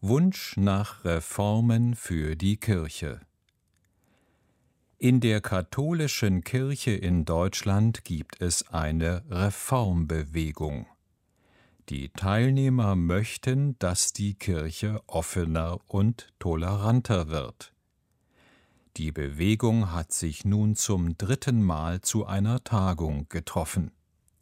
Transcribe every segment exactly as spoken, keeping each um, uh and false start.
Wunsch nach Reformen für die Kirche. In der katholischen Kirche in Deutschland gibt es eine Reformbewegung. Die Teilnehmer möchten, dass die Kirche offener und toleranter wird. Die Bewegung hat sich nun zum dritten Mal zu einer Tagung getroffen.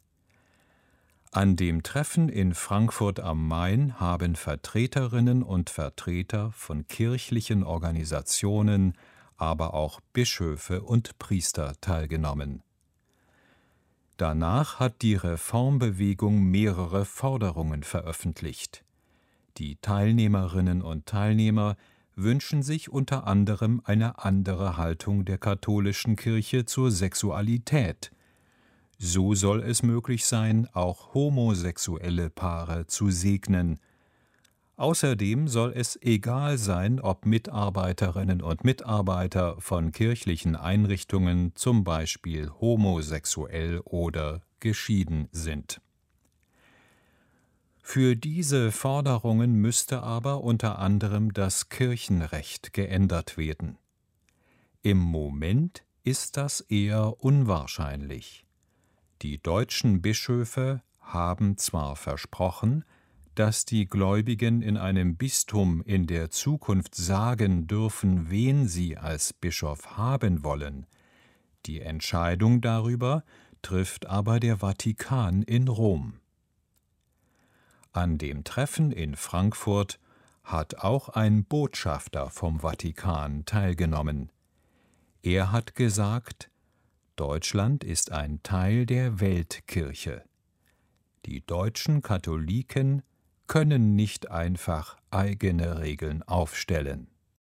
An dem Treffen in Frankfurt am Main haben Vertreterinnen und Vertreter von kirchlichen Organisationen, aber auch Bischöfe und Priester teilgenommen. Danach hat die Reformbewegung mehrere Forderungen veröffentlicht. Die Teilnehmerinnen und Teilnehmer wünschen sich unter anderem eine andere Haltung der katholischen Kirche zur Sexualität. So soll es möglich sein, auch homosexuelle Paare zu segnen. Außerdem soll es egal sein, ob Mitarbeiterinnen und Mitarbeiter von kirchlichen Einrichtungen zum Beispiel homosexuell oder geschieden sind. Für diese Forderungen müsste aber unter anderem das Kirchenrecht geändert werden. Im Moment ist das eher unwahrscheinlich. Die deutschen Bischöfe haben zwar versprochen, dass die Gläubigen in einem Bistum in der Zukunft sagen dürfen, wen sie als Bischof haben wollen. Die Entscheidung darüber trifft aber der Vatikan in Rom. An dem Treffen in Frankfurt hat auch ein Botschafter vom Vatikan teilgenommen. Er hat gesagt, Deutschland ist ein Teil der Weltkirche. Die deutschen Katholiken können nicht einfach eigene Regeln aufstellen.